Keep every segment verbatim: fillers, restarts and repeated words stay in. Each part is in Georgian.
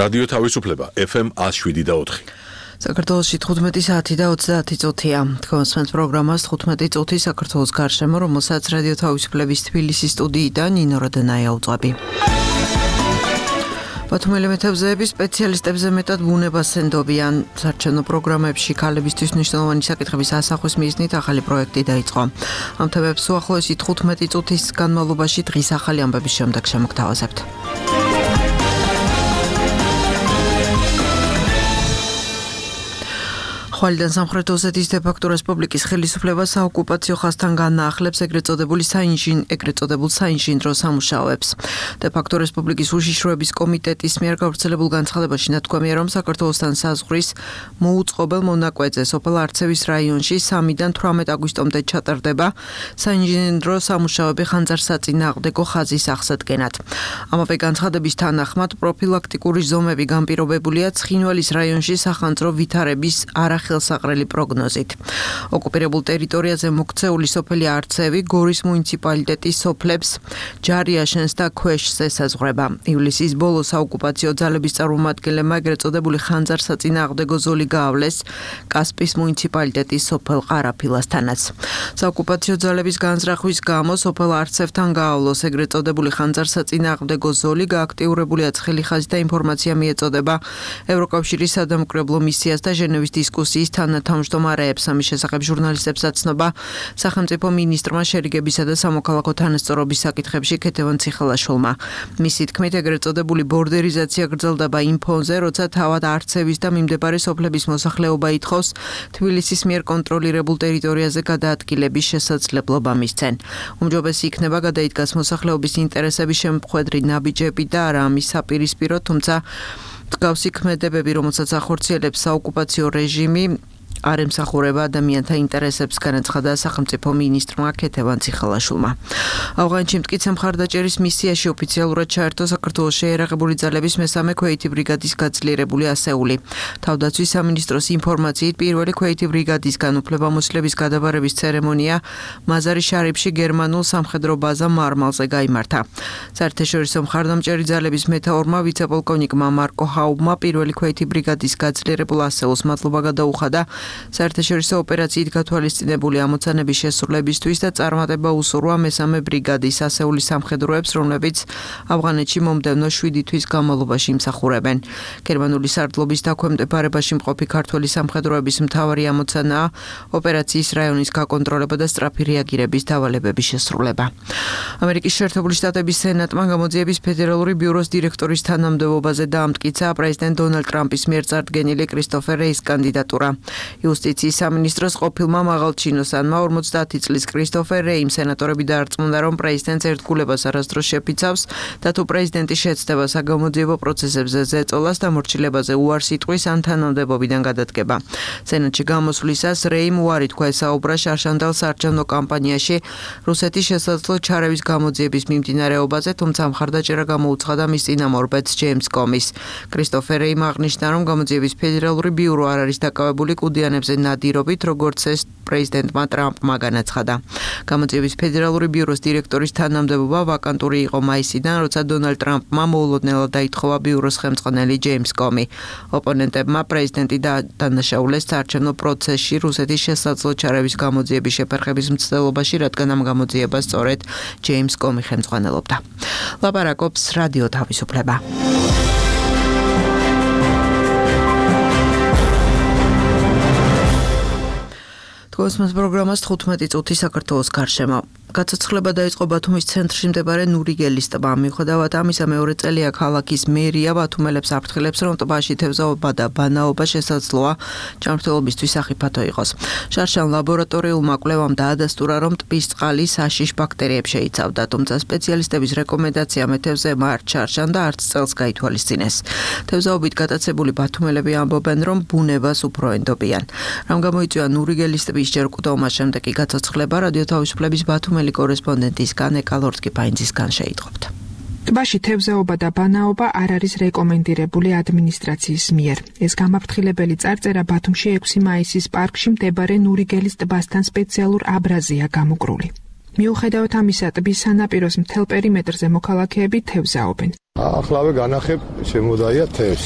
რადიო თავისუფლება ეფ ემ one oh seven და four. საქართველოში თხუთმეტი საათი და ოცდაათი წუთია. თქვენს პროგრამას თხუთმეტი წუთი საქართველოს გარშემო, რომელსაც რადიო თავისუფლების თბილისის სტუდიიდან ნინო როდენაია უძღვები. ბათუმელი მეთევზეები სპეციალისტებზე მეტად ბუნებას ენდობიან. საარჩევნო პროგრამებში ქალებისთვის მნიშვნელოვანი საკითხების ასახვის მიზნით ახალი პროექტი დაიწყო. ამ თემებს უახლოესი თხუთმეტი წუთის განმავლობაში დღის ახალი ამბების შემდეგ შემოგთავაზებთ. ხვალიდან სამხრეთ ოსეთის დე-ფაქტო რესპუბლიკის ხელისუფლება საოკუპაციო ხაზთან განაახლებს ეგრეთ წოდებული საინჟინ ეგრეთ წოდებულ საინჟინრო სამუშაოებს. დე-ფაქტო რესპუბლიკის უშიშროების კომიტეტის მიერ გავრცელებულ განცხადებაში ნათქვამია, რომ საქართველოსთან საზღვრის მოუწყობელ მონაკვეთზე სოფელ არცევის რაიონში სამიდან თვრამეტ აგვისტომდე ჩატარდება საინჟინრო სამუშაოები ხანძარსაწინააღმდეგო ხაზის აღსადგენად. ამავე განცხადების თანახმად პროფილაქტიკური ზომები განპირობებულია ცხინვალის რაიონში სახანძრო ვითარების არახ ხელსაყრელი პროგნოზით. ოკუპირებულ ტერიტორიაზე მოქცეული სოფელი არცევი გორის მუნიციპალიტეტის სოფლებს ჯარიაშენს და ქვეშს ესაზღვრება. ივლისის ბოლოს საოკუპაციო ძალების წარმომადგენლებმა ეგრეთ წოდებული ხანძარსაწინააღმდეგო ზოლი გაავლეს კასპის მუნიციპალიტეტის სოფელ ყარაფილასთანაც. საოკუპაციო ძალების განზრახვის გამო სოფელ არცევთან გაავლოს ეგრეთ წოდებული ხანძარსაწინააღმდეგო ზოლი გააქტიურებულია ცხელი ხაზი და ინფორმაცია მიეწოდება ევროკავშირის სადამკვირვებლო მისიას და ჟენევის დისკუსიის თანათავმჯდომარეებს. ამის შესახებ ჟურნალისტებს აცნობა სახელმწიფო მინისტრმა შერიგებისა და სამოქალაქო თანასწორობის საკითხებში ქეთევან ციხალაშვილმა. მისი თქმით, ეგრეთ წოდებული ბორდერიზაცია გრძელდება იმ ფონზე, როცა თავად არცევის და მიმდებარე სოფლების მოსახლეობა ითხოვს თბილისის მიერ კონტროლირებულ ტერიტორიაზე გადაადგილების შესაძლებლობა მისცენ. უმჯობესი იქნება გადაიდგას მოსახლეობის ინტერესების შემოხვედრი ნაბიჯები და არა ამის საპირისპირო, თუმცა მსგავსი ქმედებები, რომელსაც ახორციელებს საოკუპაციო რეჟიმი, არ ემსახურება ადამიანთა ინტერესებს, განაცხადა სახელმწიფო მინისტრმა ქეთევან ციხალაშვილმა. ავღანეთში მტკიცე მხარდაჭერის მისიაში ოფიციალურად ჩაერთო საქართველოს შეიარაღებული ძალების მესამე ქვეითი ბრიგადის გაძლიერებული ასეული. თავდაცვის სამინისტროს ინფორმაციით, პირველი ქვეითი ბრიგადისგან უფლებამოსილების გადაბარების ცერემონია მაზარი შარიფში გერმანულ სამხედრო ბაზა მარმალზე გაიმართა. საერთაშორისო მხარდამჭერი ძალების მეთაურმა ვიცე-პოლკოვნიკმა მარკო ჰაუბმა პირველი ქვეითი ბრიგადის გაძლიერებულ ასეულს მადლობა გადაუხადა საერთაშორისო ოპერაციით გათვალისწინებული ამოცანების შესრულებისთვის და წარმატება უსურვა მესამე ბრიგადის ასეულის სამხედროებს, რომლებიც ავღანეთში მომდევნო შვიდი თვის განმავლობაში იმსახურებენ. გერმანული სარდლობის დაქვემდებარებაში მყოფი ქართველი სამხედროების მთავარი ამოცანაა ოპერაციის რაიონის გაკონტროლება და სწრაფი რეაგირების დავალებების შესრულება. ამერიკის შეერთებული შტატების სენატმა გამოძიების ფედერალური ბიუროს დირექტორის თანამდებობაზე დაამტკიცა პრეზიდენტ დონალდ ტრამპის მიერ წარდგენილი კრისტოფერ რეის კანდიდატურა. იუსტიციის სამინისტროს ყოფილმა მაღალჩინოსანმა ორმოცდაათი წლის კრისტოფერ რეიმ სენატორები დაარწმუნა, რომ პრეზიდენტს ერთგულებას არასდროს შეფიცავს და თუ პრეზიდენტი შეცდება საგამოძიებო პროცესებზე ზეწოლას დამორჩილებაზე უარს იტყვის ან თანამდებობიდან გადადგება. სენატში გამოსვლისას რეიმ უარი თქვა ესაუბრა შარშანდალ საარჩევნო კამპანიაში რუსეთის შესაძლო ჩარევის გამოძიების მიმდინარეობაზე, თუმცა მხარდაჭერა გამოუცხადა მის წინამორბედს ჯეიმს კომის. კრისტოფერ რეიმ აღნიშნა, რომ გამოძიების ფედერალური ბიურო არ არის დაკავებული კუდიანებზე ნადირობით, როგორც ეს პრეზიდენტმა ტრამპმა განაცხადა. გამოძიების ფედერალური ბიუროს დირექტორის თანამდებობა ვაკანტური იყო მაისიდან, როცა დონალდ ტრამპმა მოულოდნელად დაითხოვა ბიუროს ხელმძღვანელი ჯეიმს კომი. ოპონენტებმა პრეზიდენტი დადანაშაულეს საარჩევნო პროცესში რუსეთის შესაძლო ჩარევის გამოძიების შეფერხების მცდელობაში, რადგან ამ გამოძიებას სწორედ ჯეიმს კომი ხელმძღვანელობდა. ლაპარაკობს რადიო თავისუფლება. თქვენს პროგრამას თხუთმეტი წუთი საქართველოს გარშემო. გაცოცხლება დაიწყო ბათუმის ცენტრში მდებარე ნურიგელის ტბა. მიუხედავად ამისა, მეორე წელია ქალაქის მერია ბათუმელებს აფრთხილებს, რომ ტბაში თევზაობა და ბანაობა შესაძლოა ჯანმრთელობისთვის სახიფათო იყოს. შარშან ლაბორატორიულმა კვლევამ დაადასტურა, რომ ტბის წყალი საშიშ ბაქტერიებს შეიცავდა, თუმცა სპეციალისტების რეკომენდაცია მეთევზეებმა არ ჩარშან და არც წელს გაითვალისწინეს. თევზაობით გატაცებული ბათუმელები ამბობენ, რომ ბუნებას უფრო ენდობიან. რამ გამოიწვია ნურიგელის ტბის ჯერ კვდავმა შემდეგ კი გაცოცხლება, რადიო თავისუფლების ბათუმელი კორესპონდენტისგან ეკალორტკი ფაინძისგან შეიტყობთ. ტბაში თევზაობა და ბანაობა არ არის რეკომენდირებული ადმინისტრაციის მიერ. ეს გამაფრთხილებელი წარწერა ბათუმში ექვსი მაისის პარკში მდებარე ნურიგელის ტბასთან სპეციალურ აბრაზია გამოკრული. მიუხედავად ამისა, ტბის სანაპიროს მთელ პერიმეტრზე მოქალაქეები თევზაობენ. ახლავე განახებ შემოდაია თევზს.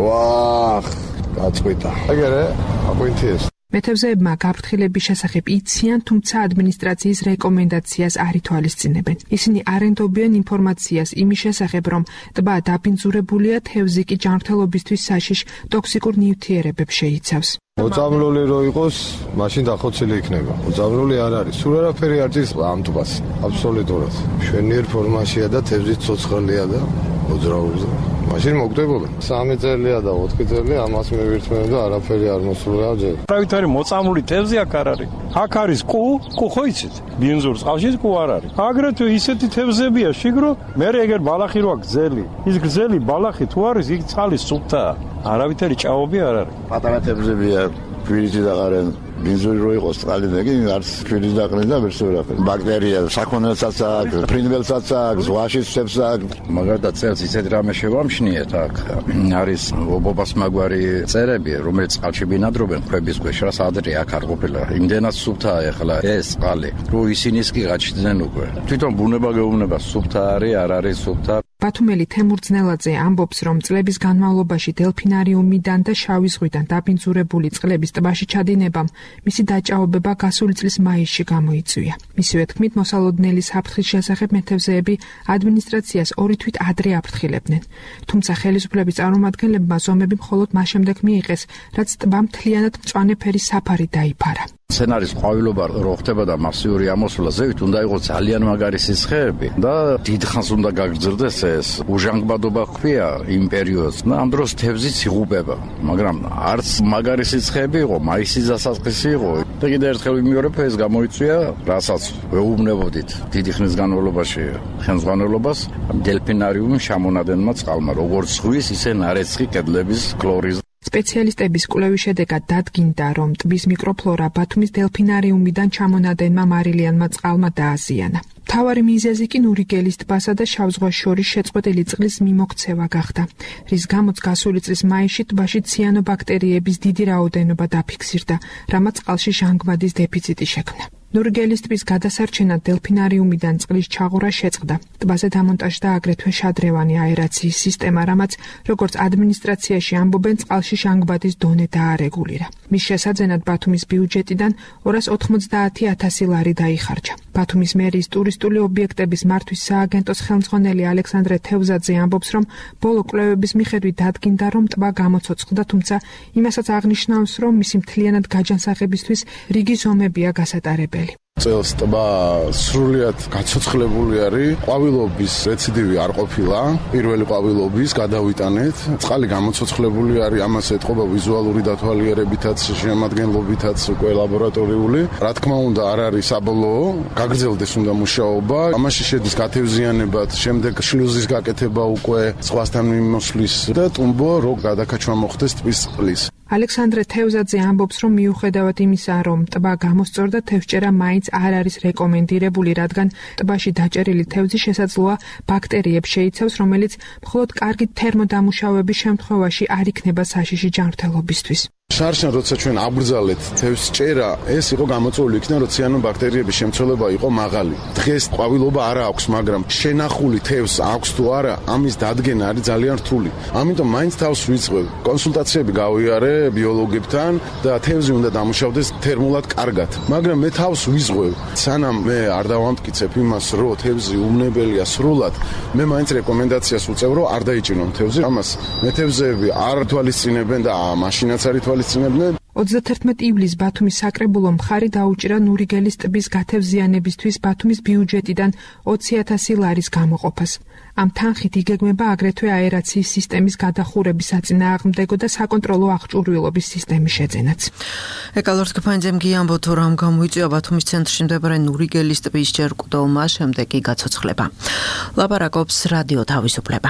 ვახ, გაწყვიტა. ეგერე, აპოინტიეს. მეთევზეებმა გაფრთხილების შესახებ იციან, თუმცა ადმინისტრაციის რეკომენდაციას არ ითვალისწინებენ. ისინი არ ენდობიან ინფორმაციას იმის შესახებ, რომ ტბა დაბინძურებულია, თევზი კი ჯანმრთელობისთვის საშიშ ტოქსიკურ ნივთიერებებს შეიცავს. მოწამლული რო იყოს, მაშინ დახოცილი იქნება. მოწამლული არ არის. სულ არაფერი არ ჭირს ამ ტბას. აბსოლუტურად. მშვენიერ ფორმაშია და თევზი ცოცხალია და მოძრაობს. მაშინ მოგდებოდა. სამი წელია და ოთხი წელი ამას მივირთმევ და არაფერი არ მოსულა ჯერ. pravit არის მოწამლული თევზი აქ არ არის. აქ არის კუ, კუ ხო იცით? ბინზურს ყავში კუ არ არის. აგრეთვე ისეთი თევზებია შიგრო, მე ეგერ ბალახი როა გზელი. ის გზელი ბალახი თუ არის, იქ წყალი სუფთაა. არავითარი ჭაობი არ არის. პატარა თევზებია, ფირი დაყარენ. ბინზური რო იყოს წყალი და კი არც ფირი დაყრენ და ვერც ვერაფერი. ბაქტერია, საქონელსაც აქვს, ფრინველსაც აქვს, ზღვაში ცებს აქვს. მაგალითად წელს ისეთ რამე შევამშნიეთ აქ. არის ობობას მაგვარი წერები, რომელიც წყალში ბინადრობენ ქვების ქვეშ, რაც ადრე აქ არ ყოფილა. იმდენად სუფთაა ეხლა ეს წყალი, რომ ისინიც კი გაჩნდნენ უკვე. თვითონ ბუნება გეუბნება სუფთა არის, არ არის სუფთა. ბათუმელი თემურ ძნელაძე ამბობს, რომ წლების განმავლობაში დელფინარიუმიდან და შავი ზღვიდან დაბინძურებული წყლების ტბაში ჩადინებამ მისი დაჭაობება გასული წლის მაისში გამოიწვია. მისივე თქმით, მოსალოდნელი საფრთხის შესახებ მეთევზეები ადმინისტრაციას ორი თვით ადრე აფრთხილებდნენ. თუმცა ხელისუფლების წარმომადგენლებმა ზომები მხოლოდ მას შემდეგ მიიღეს, რაც ტბა მთლიანად მწვანე ფერის საფარი დაიფარა. სცენარის ყვავილობა რო ხდებოდა მასიური ამოსვლა ზევით, უნდა იყოს ძალიან მაგარი სიცხეები და დიდხანს უნდა გაგრძელდეს ეს უჟანგბადობა ჰქვია იმ პერიოდს. და ამ დროს თევზიც იღუპება, მაგრამ არც მაგარი სიცხეები იყო, მაისის დასაწყისი იყო. და კიდევ ერთხელ ვიმეორებ, ეს გამოიწვია, რასაც ვეუბნებოდით დიდი ხნის განმავლობაში ხელმძღვანელობას, დელფინარიუმის შემონადენმა წყალმა, როგორც ზღვის, ისე ნარეცხი კედლების ქლორის. სპეციალისტების კვლევის შედეგად დადგინდა, რომ ტბის მიკროფლორა ბათუმის დელფინარიუმიდან ჩამონადენმა მარილიანმა წყალმა დააზიანა. მთავარი მიზეზი კი ნურიგელის ტბასა და შავ ზღვას შორის შეწყვეტილი წყლის მიმოქცევა გახდა, რის გამოც გასული წლის მაისში ტბაში ციანობაქტერიების დიდი რაოდენობა დაფიქსირდა, რამაც წყალში ჟანგბადის დეფიციტი შექმნა. ნურიგელის ტბის გადასარჩენად დელფინარიუმიდან წყლის ჩაღურა შეწყდა. ტბაზე დამონტაჟდა აგრეთვე შადრევანი აერაციის სისტემა, რამაც, როგორც ადმინისტრაციაში ამბობენ, წყალში ჟანგბადის დონე დაარეგულირა. მის შესაძენად ბათუმის ბიუჯეტიდან ორას ოთხმოცდაათი ათასი ლარი დაიხარჯა. ბათუმის მერიის ტურისტული ობიექტების მართვის სააგენტოს ხელმძღვანელი ალექსანდრე თევზაძე ამბობს, რომ ბოლო კვლევების მიხედვით დადგინდა, რომ ტბა გამოცოცხლდა, თუმცა იმასაც აღნიშნავს, რომ მისი მთლიანად გაჯანსაღებისთვის რიგი ზომებია გასატარებელი. წელს ტბა სრულიად გაცოცხლებული არის. ყვავილობის რეციდივი არ ყოფილა. პირველი ყვავილობის გადავიტანეთ. წყალი გამოცოცხლებული არის, ამას ეთყობა ვიზუალური დათვალიერებითაც, შემადგენლობითაც, უკვე ლაბორატორიული. რა თქმა უნდა, არ არის საბოლოო. გაგრძელდეს უნდა მუშაობა. ამაში შედის გათევზიანებად, შემდეგ შლუზის გაკეთება უკვე ზღვასთან მიმოსვლის და ტუმბო რო გადაკაჩვა მოხდეს ტბის წყლის. ალექსანდრე თევზაძე ამბობს, რომ მიუხედავად იმისა, რომ ტბა გამოსწორდა, თევზჭერა მაინც არ არის რეკომენდირებული, რადგან ტბაში დაჭერილი თევზი შესაძლოა ბაქტერიებს შეიცავს, რომელიც მხოლოდ კარგი თერმოდამუშავების შემთხვევაში არ იქნება საშიში ჯანმრთელობისთვის. შარშან როცა ჩვენ აბრძალეთ თევზჭერა, ეს იყო გამოწვეული იქნა, რომ ციანობაქტერიების შემცველობა იყო მაღალი. დღეს ყვავილობა არ აქვს, მაგრამ შენახული თევზს აქვს თუ არა, ამის დადგენა არის ძალიან რთული. ამიტომ მაინც თავს ვიწყებ. კონსულტაციები გავიარე ბიოლოგებთან და თევზი უნდა დამუშავდეს თერმულად კარგად. მაგრამ მე თავს ვიზღვევ. სანამ მე არ დავამტკიცებ იმას, რომ თევზი უვნებელია სრულად, მე მაინც რეკომენდაციას ვუწევ, რომ არ დაიჭირონ თევზი. ამას მეთევზეები არ თვალისწინებენ და მაშინაც არ თვალისწინებენ. ოცდათერთმეტი ივლისს ბათუმის საკრებულომ მხარი დაუჭირა ნურიგელის ტბის გათევზიანებისთვის ბათუმის ბიუჯეტიდან ოცი ათასი ლარის გამოყოფას. ამ თანხით იგეგმება აგრეთვე აერაციის სისტემის გადახურების საწინააღმდეგო და საკონტროლო აღჭურვილობის სისტემის შეძენაც. ეკალორთ კფანძემ გიამბო თუ რამ გამოიწვია ბათუმის ცენტრში მდებარე ნურიგელის ტბის ჯერკვდომა, შემდეგ კი გაცოცხლება. ლაპარაკობს რადიო თავისუფლება.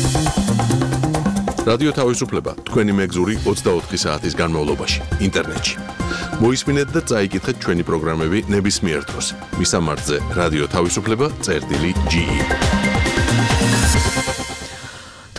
რადიო თავისუფლება თქვენი მეგზური ოცდაოთხი საათის განმავლობაში ინტერნეტში. მოისმინეთ და წაიკითხეთ ჩვენი პროგრამები ნებისმიერ დროს. მისამართზე რადიო თავისუფლება წერტილი ჯი.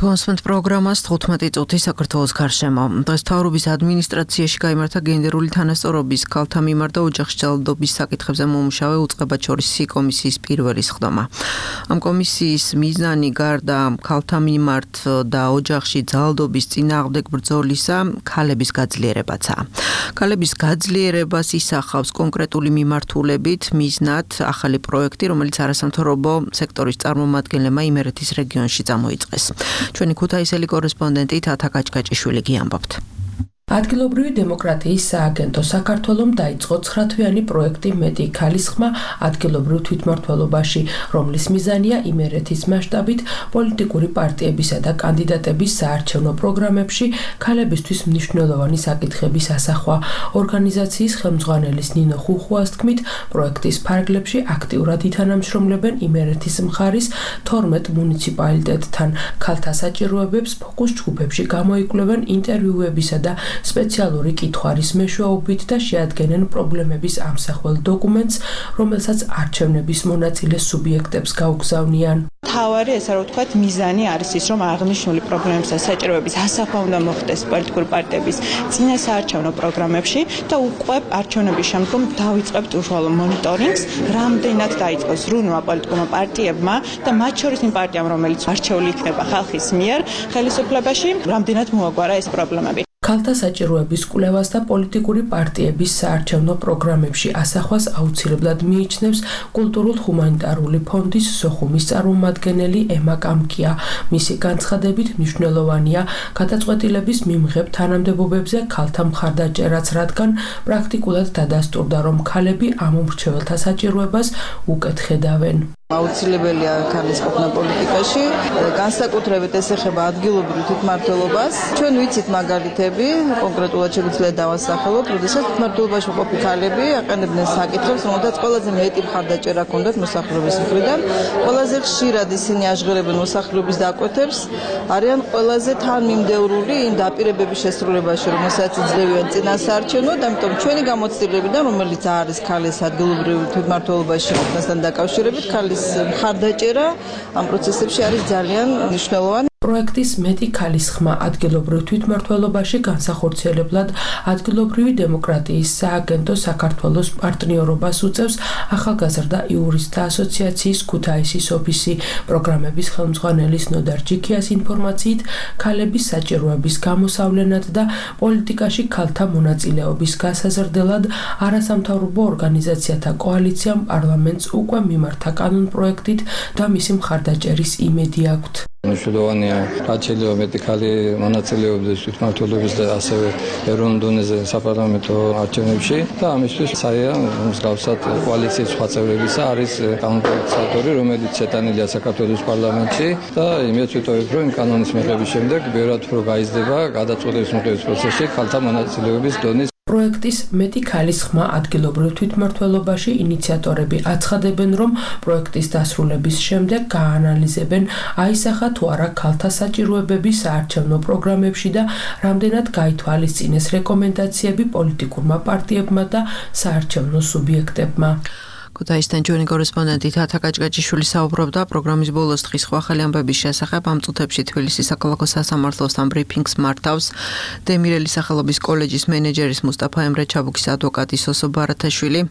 Თვანსმენთ პროგრამას თხუთმეტი წუთი საქართველოს გარშემო. დღეს მთავრობის ადმინისტრაციაში გაიმართა გენდერული თანასწორობის ქალთა მიმართ და ოჯახში ძალადობის საკითხებზე მომუშავე უწყებაჩორისი კომისიის პირველი სხდომა. ამ კომისიის მიზანი გარდა ქალთა მიმართ და ოჯახში ძალადობის წინააღმდეგ ბრძოლისა ქალების გაძლიერებაცაა. ქალების გაძლიერებას ისახავს კონკრეტული მიმართულებით მიზნად ახალი პროექტი, რომელიც არასამთავრობო სექტორის წარმომადგენლებმა იმერეთის რეგიონში წამოიწყეს. ჩვენი ქუთაისელი კორესპონდენტი თათა კაჭკაჭიშვილი გიამბობთ. ადგილობრივი დემოკრატიის სააგენტო საქართველომ დაიწყო ცხრათვიანი პროექტი მეტი ქალის ხმა ადგილობრივ თვითმმართველობაში, რომლის მიზანია იმერეთის მასშტაბით პოლიტიკური პარტიებისა და კანდიდატების საარჩევნო პროგრამებში ქალებისთვის მნიშვნელოვანი საკითხების ასახვა. ორგანიზაციის ხელმძღვანელის ნინო ხუხუას თქმით, პროექტის ფარგლებში აქტიურად ითანამშრომლებენ იმერეთის მხარის თორმეტ მუნიციპალიტეტთან. ქალთა საჭიროებებს ფოკუს ჯგუფებში გამოიკვლევენ ინტერვიუებისა და სპეციალური კითხვარის მეშვეობით და შეადგენენ პრობლემების ამსახველ დოკუმენტს, რომელსაც არჩევნების მონაწილე სუბიექტებს გაუგზავნიან. თავარი ესე რომ ვთქვათ, მიზანი არის ის, რომ აღნიშნული პრობლემების და საჭიროების ასახვა უნდა მოხდეს პოლიტიკური პარტიების წინა საარჩევნო პროგრამებში და უკვე არჩევნების შემდგომ დავიწყებთ უშუალო მონიტორინგს, რამდენად დაიწყოს ზრუნვა პოლიტიკურმა პარტიებმა და მათ შორის იმ პარტიამ, რომელიც არჩეული იქნება ხალხის მიერ ხელისუფლებაში, რამდენად მოაგვარა ეს პრობლემები. ქალთა საჭიროების კვლევას და პოლიტიკური პარტიების საარჩევნო პროგრამებში ასახვას აუცილებლად მიიჩნევს კულტურულ-ჰუმანიტარული ფონდის სოხუმის წარმომადგენელი ემა კამკია. მისი განცხადებით მნიშვნელოვანია გადაწყვეტილების მიმღებ თანამდებობებზე ქალთა მხარდაჭერაც, რადგან პრაქტიკულად დადასტურდა, რომ ქალები ამ უმრჩეველთა საჭიროებას უკეთ ხედავენ. აუცილებელია ქალის ყოფნა პოლიტიკაში, განსაკუთრებით ეს ეხება ადგილობრივ თვითმმართველობას. ჩვენ ვიცით მაგალითები, კონკრეტულად შეგვიძლია დავასახელოთ, როდესაც თვითმმართველობაში მყოფი ქალები აყენებდნენ საკითხებს, რომელთაც ყველაზე მეტი მხარდაჭერა ჰქონდათ მოსახლეობის მხრიდან. ყველაზე ხშირად ისინი აჟღერებენ მოსახლეობის დაკვეთებს, არიან ყველაზე თანმიმდევრული იმ დაპირებების შესრულებაში, რომელსაც იძლევიან წინა საარჩევნოდ, ამიტომ ჩვენი გამოცდილებიდან, რომელიც არის ქალის ადგილობრივ თვითმმართველობაში ყოფნასთან დაკავშირებით, ქალის მხარდაჭერა ამ პროცესებში არის ძალიან მნიშვნელოვანი. პროექტის მეტი ქალის ხმა ადგილობრივ თვითმმართველობაში განსახორციელებლად ადგილობრივი დემოკრატიის სააგენტო საქართველოს პარტნიორობას უწევს ახალგაზრდა იურისტთა ასოციაციის ქუთაისის ოფისი. პროგრამების ხელმძღვანელის ნოდარ ჯიქიას ინფორმაციით, ქალების საჭიროების გამოსავლენად და პოლიტიკაში ქალთა მონაწილეობის გასაზრდელად არასამთავრობო ორგანიზაციათა კოალიციამ პარლამენტს უკვე მიმართა კანონპროექტით და მისი მხარდაჭერის იმედი აქვთ. მნიშვნელოვანია რაც შეიძლება მეტი ქალი მონაწილეობდეს თვითმმართველობის და ასევე ეროვნულ დონეზე საპარლამენტო არჩევნებში და ამისთვის საია მსგავსად კოალიციის სხვა წევრებისა არის კანონპროექტის ავტორი, რომელიც შეტანილია საქართველოს პარლამენტში და იმედს ვიტოვებ, რომ იმ კანონის მიღების შემდეგ ბევრად უფრო გაიზრდება გადაწყვეტილების მიღების პროცესში ქალთა მონაწილეობის დონის. პროექტის მეტი ქალის ხმა ადგილობრივ თვითმმართველობაში ინიციატორები აცხადებენ, რომ პროექტის დასრულების შემდეგ გაანალიზებენ, აისახა თუ არა ქალთა საჭიროებები საარჩევნო პროგრამებში და რამდენად გაითვალისწინეს რეკომენდაციები პოლიტიკურმა პარტიებმა და საარჩევნო სუბიექტებმა. ქუთაისთან ჩვენი კორესპონდენტი თათა კაჭკაჭიშვილი საუბრობდა პროგრამის ბოლოს დღის ახალი ამბების შესახებ. ამ წუთებში თბილისის საქალაქო სასამართლოსთან ბრიფინგს მართავს დემირელის სახელობის კოლეჯის მენეჯერის მუსტაფა ემრე ჩაბუქის ადვოკატი სოსო ბარათაშვილი.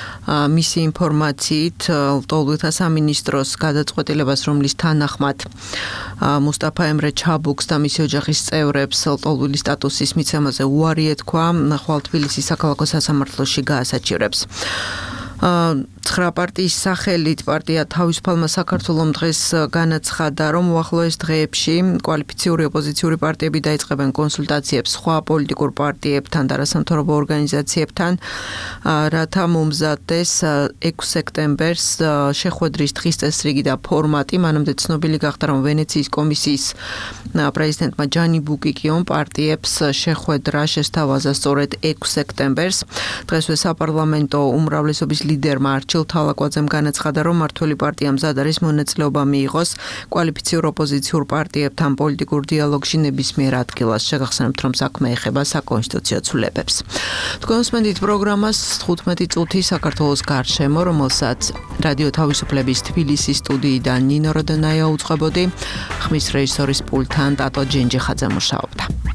მისი ინფორმაციით ლტოლვილთა სამინისტროს გადაწყვეტილებას, რომლის თანახმად მუსტაფა ემრე ჩაბუქს და მისი ოჯახის წევრებს ლტოლვილის სტატუსის მიცემაზე უარი ეთქვა, ხვალ თბილისის საქალაქო სასამართლოში გაასაჩივრებს. ცხრა პარტიის სახელით პარტია თავისუფალმა საქართველომ დღეს განაცხადა, რომ უახლოეს დღეებში კვალიფიციური ოპოზიციური პარტიები დაიწყებენ კონსულტაციებს სხვა პოლიტიკურ პარტიებთან და არასამთავრობო ორგანიზაციებთან, რათა მომზადდეს ექვსი სექტემბერს შეხვედრის დღის წესრიგი და ფორმატი. მანამდე ცნობილი გახდა, რომ ვენეციის კომისიის პრეზიდენტმა ჯანი ბუკიკიომ პარტიებს შეხვედრა შესთავაზა სწორედ ექვსი სექტემბერს. დღესვე საპარლამენტო უმრავლესობის ლიდერმა არჩილ თალაკვაძემ განაცხადა, რომ მმართველი პარტია მზად არის მონაწილეობა მიიღოს კვალიფიციურ ოპოზიციურ პარტიებთან პოლიტიკურ დიალოგში ნებისმიერ ადგილას. შეგახსენებთ, რომ საქმე ეხება საკონსტიტუციო ცვლილებებს. თქვენ უსმენთ პროგრამას თხუთმეტი წუთი საქართველოს გარშემო, რომელსაც რადიო თავისუფლების თბილისის სტუდიიდან ნინო როდონაია უწყებოდი, ხმის რეჟისორის პულტთან ტატო ჯენჯიხაძე მუშაობდა.